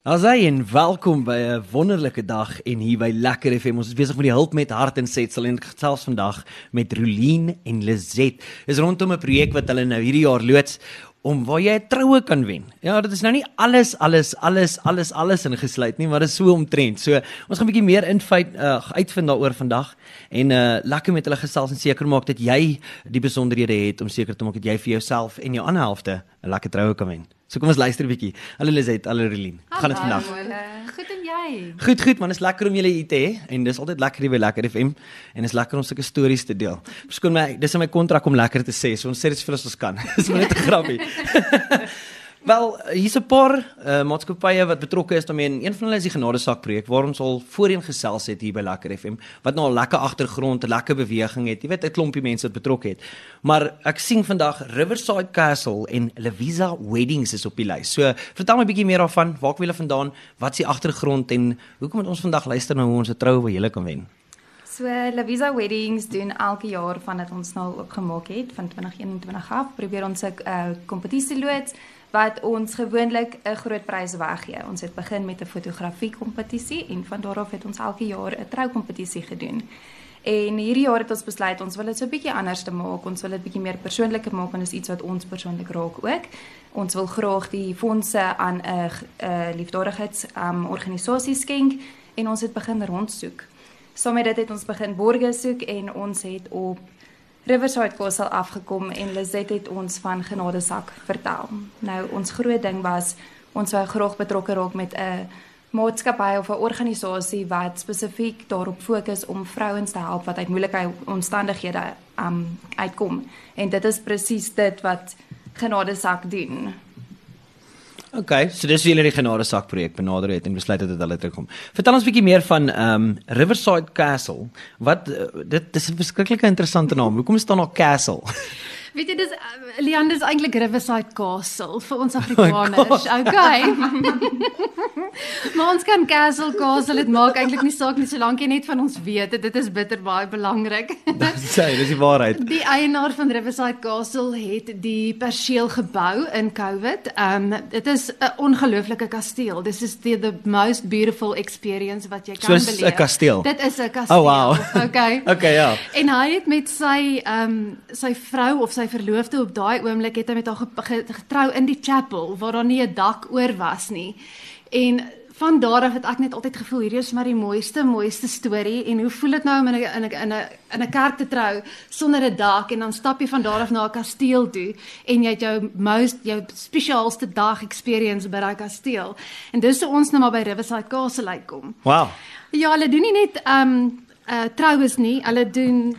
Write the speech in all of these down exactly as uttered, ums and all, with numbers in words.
Asai en welkom by 'n wonderlike dag en hier by Lekker F M. Ons is besig met die hulp met hart en setsel en ek gesels vandag met Roelien en Lizet. Dis rondom 'n projek wat hulle nou hierdie jaar loods om waar jy 'n troue kan wen. Ja, dit is nou nie alles alles alles alles alles ingesluit nie, maar dit is so omtrent. So ons gaan 'n bietjie meer infeit uh, uitvind daaroor vandag en uh, lekker met hulle gesels en seker maak dat jy die besonderhede het om seker te maak dat jy vir jouself en jou ander helfte 'n lekker troue kan wen. So kom ons luister 'n bietjie. Hallo Lizet, hallo Roelien. Gaan dit vandag? Goed en jy? Goed, goed man, is lekker om julle hier te hê en dis altyd lekker hier by Lekker F M en is lekker om sulke stories te deel. Verskoon my, dis in my kontrak om lekker te sê, so ons sê dit soveel as ons kan. Dis maar net 'n grappie. Wel, hier's 'n paar uh, maatskappye wat betrokke is daarmee en een van hulle is die Genadesak projek waar ons al voorheen gesels het hier by Lekker F M wat nou al lekker agtergrond, 'n lekker beweging het. Jy weet, 'n klompie mense wat betrokke het. Maar ek sien vandag Riverside Castle en Lavisa Weddings is op die lys. So, vertel my 'n bietjie meer daarvan. Waar kom julle vandaan? Wat is die agtergrond en hoekom moet ons vandag luister na hoe ons 'n troue by julle kan wen? So Lavisa Weddings doen elke jaar vandat ons nou oopgemaak het van twintig eenentwintig af, probeer ons 'n uh, kompetisie loods wat ons gewoonlik 'n groot prys weggee. Ons het begin met 'n fotografie kompetisie en van daar af het ons elke jaar 'n troukompetisie gedoen. En hierdie jaar het ons besluit ons wil dit so 'n bietjie anders te maak. Ons wil dit bietjie meer persoonliker maak en dis iets wat ons persoonlik raak ook. Ons wil graag die fondse aan 'n uh, liefdadigheids um, organisasie skenk en ons het begin rondsoek. Saam met dit het ons begin borge soek en ons het op Riverside Castle afgekom en Lizet het ons van Genadesak vertel. Nou, ons groot ding was, ons wou graag betrokke raak met 'n maatskappy of 'n organisasie wat spesifiek daarop fokus om vrouens te help wat uit moeilike omstandighede um, uitkom. En dit is presies dit wat Genadesak doen. OK, so dis wie julle die Genadesak projek benader het en besluit het dat hulle terugkom. Vertel ons 'n bietjie meer van um, Riverside Castle. Wat uh, dit dis 'n verskriklike interessante naam. Hoekom staan daar Castle? Weet jy, dis Leon, dis eintlik Riverside Castle vir ons Afrikaners. Oh okay. Maar ons kan Castle, Castle, dit maak eintlik nie saak nie solank jy net van ons weet. Dit is bitter baie belangrik. Dis sê, dis die waarheid. Die eienaar van Riverside Castle het die perseel gebou in COVID. Um dit is 'n ongelooflike kasteel. This is the, the most beautiful experience wat jy kan beleef. So is 'n kasteel. Dit is 'n kasteel. Oh wow. Okay. Okay, ja. En hy het met sy um sy vrou of sy verloofde op daai oomblik het hy met haar getrou in die chapel waar daar nie 'n dak oor was nie. En van daar af het ek net altyd gevoel hierdie is maar die mooiste mooiste storie en hoe voel dit nou om in 'n in 'n in 'n in 'n kerk te trou sonder 'n dak en dan stap jy van daar af na 'n kasteel toe en jy het jou most jou spesiaalste dag experience by daai kasteel. En dis hoe ons nou maar by Riverside Castle uitkom. Wow. Ja, hulle doen nie net um uh, troues nie, hulle doen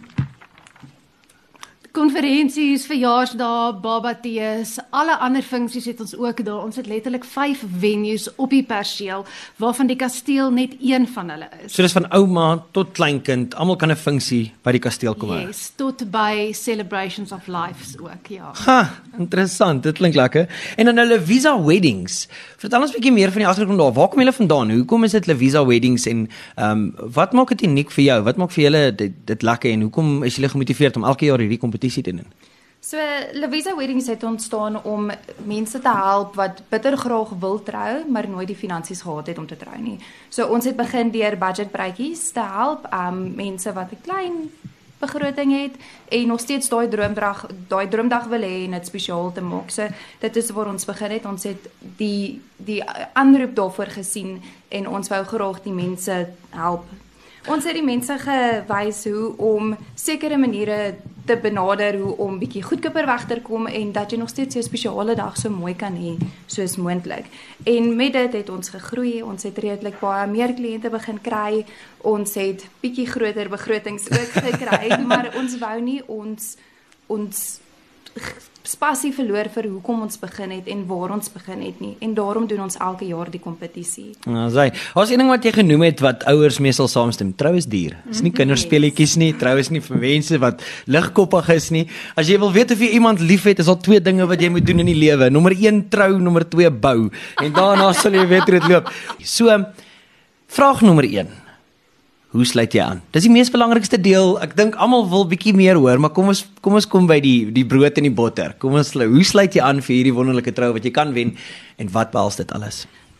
konferensies, verjaarsdae, babatees, alle ander funksies het ons ook daar. Ons het letterlik vyf venues op die perseel, waarvan die kasteel net een van hulle is. So dis van ouma tot kleinkind, almal kan 'n funksie by die kasteel kom hou. Yes, tot by Celebrations of Lives ook, ja. Ha, interessant, dit klink lekker. En dan nou Lavisa Weddings. Vertel ons 'n bietjie meer van die agtergrond daar. Waar kom julle vandaan? Hoekom is dit Lavisa Weddings en ehm um, wat maak dit uniek vir jou? Wat maak vir julle dit, dit lekker en hoekom is julle gemotiveerd om elke jaar hierdie kompetisie te doen? So Lavisa Weddings het ontstaan om mense te help wat bitter graag wil trou, maar nooit die finansies gehad het om te trou nie. So ons het begin deur budgetbreekies te help, um, mense wat 'n klein begroting het en nog steeds daai droomdag, daai droomdag wil hê en dit spesiaal te maak. So dit is waar ons begin het. Ons het die die aanroep daarvoor gesien en ons wou graag die mense help. Ons het die mense gewys hoe om sekere maniere te benader, hoe om bietjie goedkoper weg te kom en dat jy nog steeds jou spesiale dag so mooi kan hê soos moontlik. En met dit het ons gegroei, ons het redelik baie meer kliënte begin kry, ons het bietjie groter begrotings ook gekry, maar ons wou nie ons ons spasie verloor vir hoekom ons begin het en waar ons begin het nie. En daarom doen ons elke jaar die kompetisie. Nou, sê, daar's een ding wat jy genoem het wat ouers meestal saamstem. Trou is duur. Dis nie kinderspeletjies nie, trou is nie vir mense wat ligkoppig is nie. As jy wil weet of jy iemand liefhet, is daar twee dinge wat jy moet doen in die lewe. Nommer een trou, nommer twee bou. En daarna sal jy weet hoe dit loop. So, vraag nommer een. Hoe sluit jy aan? Dis die mees belangrikste deel. Ek dink almal wil bietjie meer hoor, maar kom ons kom ons kom by die die brood en die botter. Kom ons hoe sluit jy aan vir hierdie wonderlike trou wat jy kan wen en wat behels dit alles?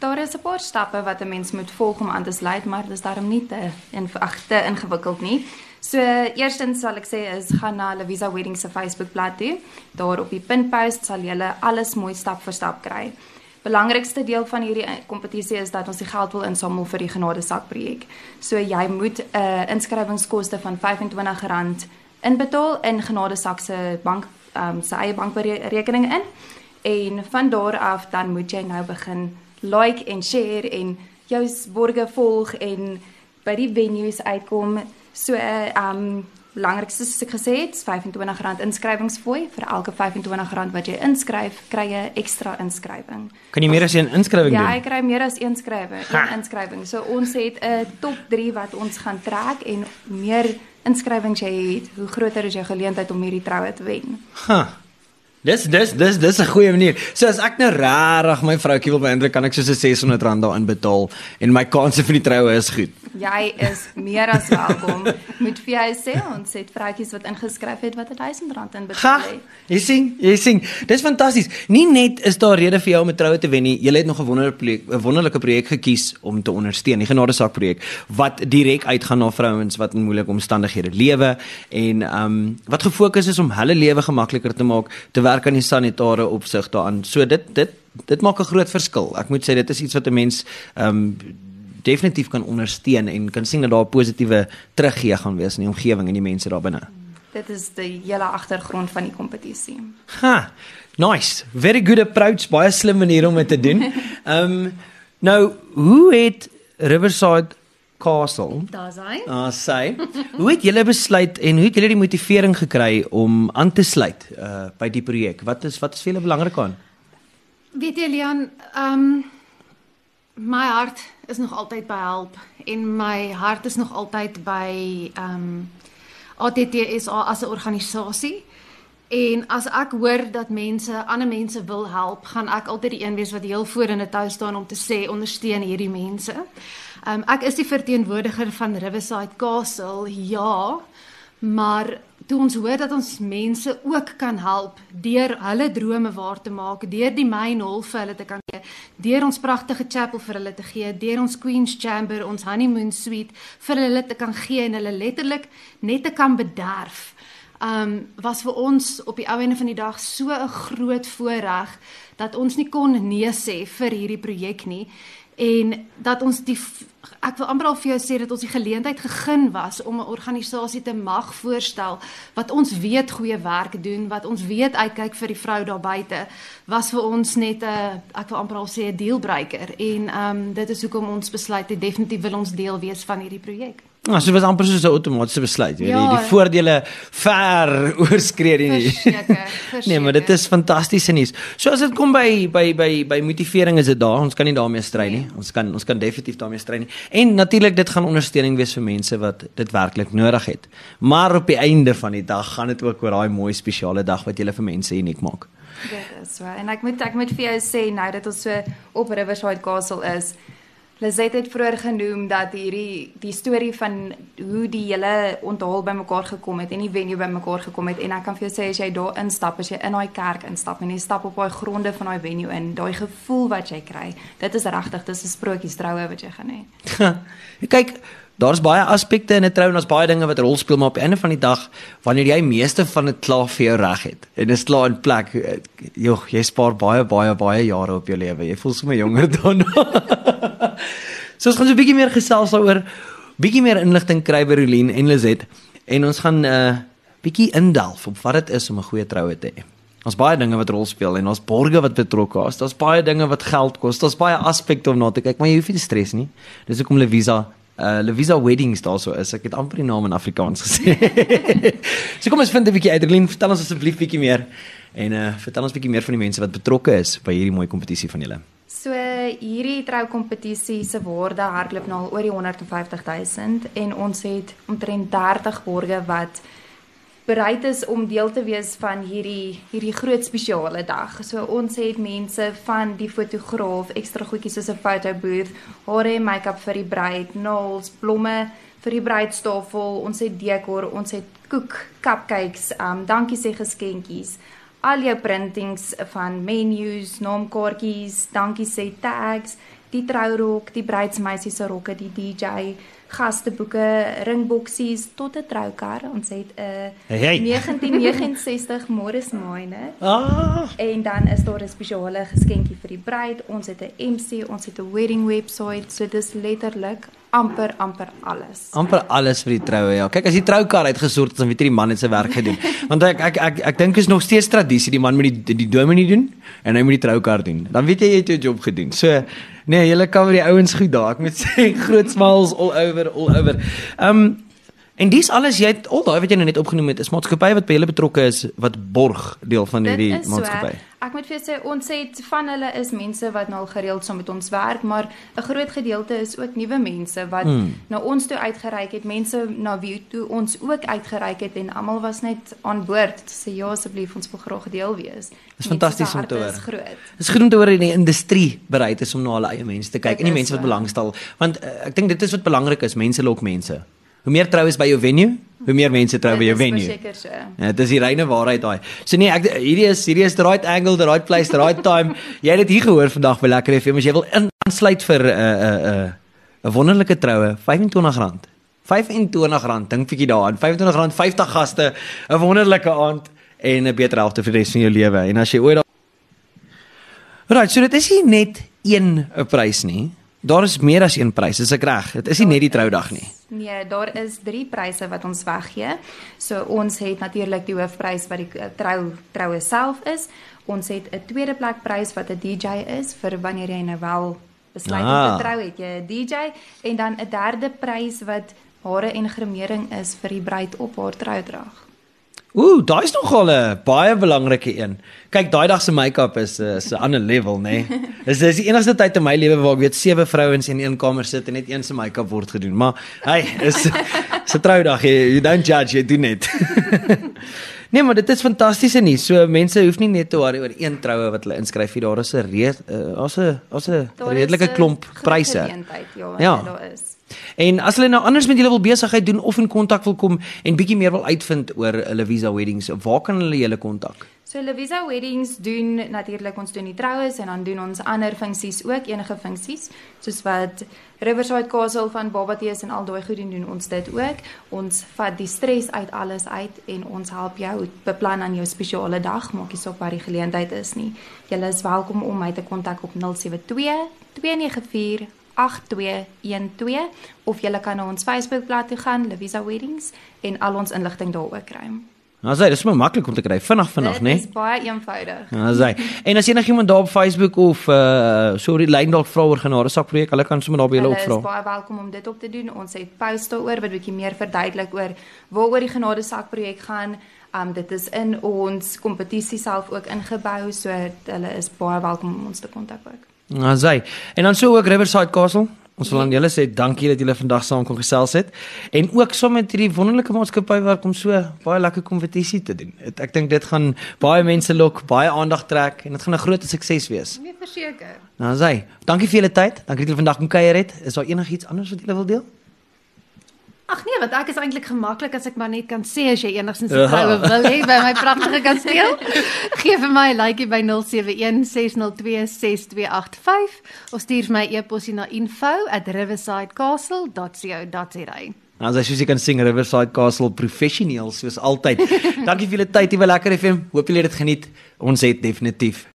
Daar is 'n paar stappe wat 'n mens moet volg om aan te sluit, maar dis daarom nie te, ag, te ingewikkeld nie. So, eerstens sal ek sê is, gaan na Lavisa Weddings se Facebookblad toe. Daar op die pinpost sal julle alles mooi stap vir stap kry. Belangrikste deel van hierdie kompetisie is dat ons die geld wil insamel vir die Genadesak projek. So, jy moet 'n uh, inskrywingskoste van vyfentwintig rand inbetaal in Genadesak se bank, um, sy eie bankrekening in. En van daar af dan moet jy nou begin like en share en jou borge volg en by die venues uitkom. So, um, belangrikste soos ek gesê het, is vyfentwintig rand inskrywingsfooi. Vir elke vyfentwintig rand wat jy inskryf, kry jy ekstra inskrywing. Kan jy meer as een inskrywing doen? Ja, ek kry meer as een inskrywing, een inskrywing. So ons het 'n top drie wat ons gaan trek en meer inskrywings jy het, hoe groter is jou geleentheid om hierdie troue te wen. Ha. Dis dis dis dis 'n goeie manier. So as ek nou regtig my vroutjie wil beïndruk, kan ek soos 'n ses honderd rand daarin betaal en my kanse vir die troue is goed. Jy is meer as welkom. Moet vir jou sê, ons het vroutjies wat ingeskryf het wat duisend rand in betaal het. Jy sien, jy sien. Dis fantasties. Nie net is daar rede vir jou om 'n troue te wen nie. Jy het nog 'n wonderlike projek, 'n wonderlike projek gekies om te ondersteun, die Genadesak projek wat direk uitgaan na vrouens wat in moeilike omstandighede lewe en ehm um, wat gefokus is om hulle lewe gemakliker te maak, te werk aan die sanitare opsig daaraan. So dit dit dit maak 'n groot verskil. Ek moet sê dit is iets wat 'n mens ehm um, definitief kan ondersteun en kan sien dat daar 'n positiewe teruggee gaan wees in die omgewing en die mense daar binne. Dit is die hele agtergrond van die kompetisie. Ha, nice. Very good approach, baie slim manier om dit te doen. Ehm um, nou, hoe het Riverside Castle, Daar's hy. Ah, sy. Hoe het julle besluit en hoe het julle die motivering gekry om aan te sluit uh by die projek? Wat is wat is vir julle belangrik aan? Weet jy, Leon, um, my hart is nog altyd by help en my hart is nog altyd by um, A T T S A as 'n organisasie. En as ek hoor dat mense, ander mense wil help, gaan ek altyd die een wees wat heel voor in 'n tou staan om te sê, ondersteun hierdie mense. Um, ek is die verteenwoordiger van Riverside Castle, ja, maar toe ons hoor dat ons mense ook kan help deur hulle drome waar te maak, deur die main hall vir hulle te kan gee, deur ons pragtige chapel vir hulle te gee, deur ons Queen's Chamber, ons honeymoon suite vir hulle te kan gee en hulle letterlik net te kan bederf. Um, was vir ons op die ou ende van die dag so 'n groot voorreg dat ons nie kon nee sê vir hierdie projek nie en dat ons die ek wil amper al vir jou sê dat ons die geleentheid gegee was om 'n organisasie te mag voorstel wat ons weet goeie werk doen, wat ons weet uitkyk vir die vrou daar buite, was vir ons net 'n ek wil amper al sê 'n dealbreaker en um, dit is hoekom ons besluit het definitief wil ons deel wees van hierdie projek. Nou, so was amper soos 'n outomatiese besluit, jy weet, Ja. die, die voordele ver oorskree nie. Verseker, verseker. Nee, maar dit is fantastiese nuus. So as dit kom by by by by motivering is dit daar. Ons kan nie daarmee stry nie. Ons kan ons kan definitief daarmee stry nie. En natuurlik dit gaan ondersteuning wees vir mense wat dit werklik nodig het. Maar op die einde van die dag gaan dit ook oor daai mooi spesiale dag wat jy vir mense uniek maak. Dit is so. En ek moet ek moet vir jou sê nou dat ons so op Riverside Castle is. Lizette het vroeër genoem dat hierdie die storie van hoe die hele onthaal bymekaar gekom het en die venue bymekaar gekom het en ek kan vir jou sê as jy daar instap, as jy in daai kerk instap en jy stap op daai gronde van daai venue in, daai gevoel wat jy kry, dit is regtig, dis 'n sprokiestroue wat jy gaan hê. Kyk, daar's baie aspekte in 'n trou en daar's baie dinge wat 'n rol speel, maar op die einde van die dag, wanneer jy meeste van dit klaar vir jou reg het en dit is klaar in plek, joh, jy spaar baie baie baie jare op jou lewe. Jy voel sommer jonger daarna. So ons gaan so 'n bietjie meer gesels daaroor, bietjie meer inligting kry by Rolien en Lizette en ons gaan 'n uh, bietjie indelf op wat dit is om 'n goeie troue te hê. Daar's baie dinge wat rol speel en daar's borge wat betrokke is. Daar's baie dinge wat geld kos. Daar's baie aspekte om na te kyk, maar jy hoef nie te stres nie. Dis hoekom Lavisa Uh, Lavisa Weddings daar so is. Ek het amper die naam in Afrikaans gesê. So kom ons vind 'n bietjie uit. Rolien, vertel ons asseblief bietjie meer en uh, vertel ons bietjie meer van die mense wat betrokke is by hierdie mooi kompetisie van julle. So hierdie troukompetisie se waarde hardloop nou al oor die honderd en vyftig duisend en ons het omtrent dertig borge wat bereid is om deel te wees van hierdie hierdie groot spesiale dag. So ons het mense van die fotograaf, ekstra goedjies soos 'n fotobooth, hare en make-up vir die bruid, nails, blomme vir die bruidstafel, ons het dekor, ons het koek, cupcakes, um dankie sê geskenkies, al jou printings van menus, naamkaartjies, dankie sê tags die trourok, die bruidsmeisie se rokke, die D J, gasteboeke, ringboksies tot 'n troukar. Ons het 'n Hey, hey. negentien negenensestig Morris Minor. Ah, En dan is daar 'n spesiale geskenkie vir die bruid. Ons het 'n M C, ons het 'n wedding website, so dis letterlik amper amper alles. amper alles vir die troue, ja. Kyk, as die troukar uitgesort is, dan weet jy die man het sy werk gedoen. Want ek ek ek ek dink is nog steeds tradisie, die man moet die die dominee doen en hy moet die troukar doen. Dan weet jy jy het jou job gedoen. So nee, julle kan vir die ouens goed daar. Ek moet sê groot smiles all over all over. Ehm um, en dis alles jy het al daai wat jy nou net opgenoem het, is maatskappye wat by julle betrokke is wat borg deel van hierdie Dit is maatskappy. So, ek moet vir jou sê ons het van hulle is mense wat nou al gereeld saam met ons werk, maar 'n groot gedeelte is ook nuwe mense wat Hmm. na ons toe uitgereik het, mense na wie toe ons ook uitgereik het en almal was net aan boord. Sê ja asseblief, ons wil graag deel wees. Dis fantasties om te hoor. Dit is groot. Dit is goed om te hoor dat die industrie bereid is om na hulle eie mense te kyk Dit en die is mense wat so. belangstel, want uh, ek dink dit is wat belangrik is, mense lok mense. Hoe meer troues by jou venue, hoe meer mense trou by jou Dit is venue. verseker so. Ja, dit is die reine waarheid daai. So nee, ek hierdie is hierdie is the right angle, the right place, the right time. Jy het dit hier gehoor vandag by Lekker F M, as jy wil in- aansluit vir 'n uh, 'n uh, 'n uh, 'n wonderlike troue, vyf en twintig rand. vyf en twintig rand, dink bietjie daaraan. vyf en twintig rand, vyftig gaste, 'n wonderlike aand en 'n beter helfte vir die res van jou lewe. En as jy ooit daar Right, so dit is nie net een 'n prys nie. Daar is meer as een prys, is ek reg? Dit is nie net die troudag nie. Nee, daar is drie pryse wat ons weggee. So ons het natuurlik die hoofprys wat die uh, trou troue self is. Ons het 'n tweede plek prys wat 'n D J is vir wanneer jy nou wel besluit Ah. om te trou, het jy 'n D J en dan 'n derde prys wat hare en gremering is vir die bruid op haar troudrag. Ooh, daai is nogal 'n baie belangrike een. Kyk, daai dag se make-up is is 'n ander level, nê. Nee. Dis dis die enigste tyd in my lewe waar ek weet sewe vrouens in een kamer sit en net een se make-up word gedoen. Maar hey, is is 'n troudag, jy you don't judge, jy doen net. Nee, maar dit is fantasties en nie. So mense hoef nie net te worry oor een troue wat hulle inskryf nie. Daar is 'n reed uh, daar's 'n daar's 'n redelike klomp pryse. Ja, Ja. daar is. En as hulle nou anders met julle wil besigheid doen of in kontak wil kom en bietjie meer wil uitvind oor Levisa Weddings, waar kan hulle julle kontak? So Levisa Weddings doen natuurlik ons doen die troues en dan doen ons ander funksies ook, enige funksies soos wat Riverside Castle van Babatees en al daai goed doen, doen ons dit ook. Ons vat die stres uit alles uit en ons help jou beplan aan jou spesiale dag, maak nie saak wat die geleentheid is nie. Julle is welkom om my te kontak op nul sewe twee, twee nege vier, agt twee een twee of julle kan na ons Facebookblad toe gaan, Levisa Weddings, en al ons inligting daar ook kry. Nou sê, dis maar maklik om te kry, vinnig vinnig, Dit né? is baie eenvoudig. Nou sê. En as enigiemand daar op Facebook of uh sorry, lyn dalk vra oor genadesak projek, hulle kan sommer daar by julle Hulle is opvra. baie welkom om dit op te doen. Ons het posts daaroor wat bietjie meer verduidelik oor waaroor die genadesak projek gaan. Um dit is in ons kompetisie self ook ingebou, so hulle is baie welkom om ons te kontak ook. Nou sê. En dan so ook Riverside Castle. Ons wil aan julle sê dankie dat julle vandag saam kon gesels het en ook saam met hierdie wonderlike maatskappy werk om so baie lekker kompetisie te doen. Het, ek dink dit gaan baie mense lok, baie aandag trek en dit gaan 'n groot sukses wees. Nee, verseker. Nou sê, dankie vir julle tyd. Dankie dat julle vandag kom kuier het. Is daar enigiets anders wat julle wil deel? Ag nee, want ek is eintlik gemaklik as ek maar net kan sê as jy enigstens 'n Ja. troue wil hê by my pragtige kasteel. Gee vir my 'n laaitjie by nul sewe een ses nul twee ses twee agt vyf of stuur vir my e-posie na info at riversidecastle dot co dot za. Nou as jy kan sing Riverside Castle professioneel soos altyd. Dankie vir julle tyd hier by Lekker F M. Hoop julle het dit geniet. Ons het definitief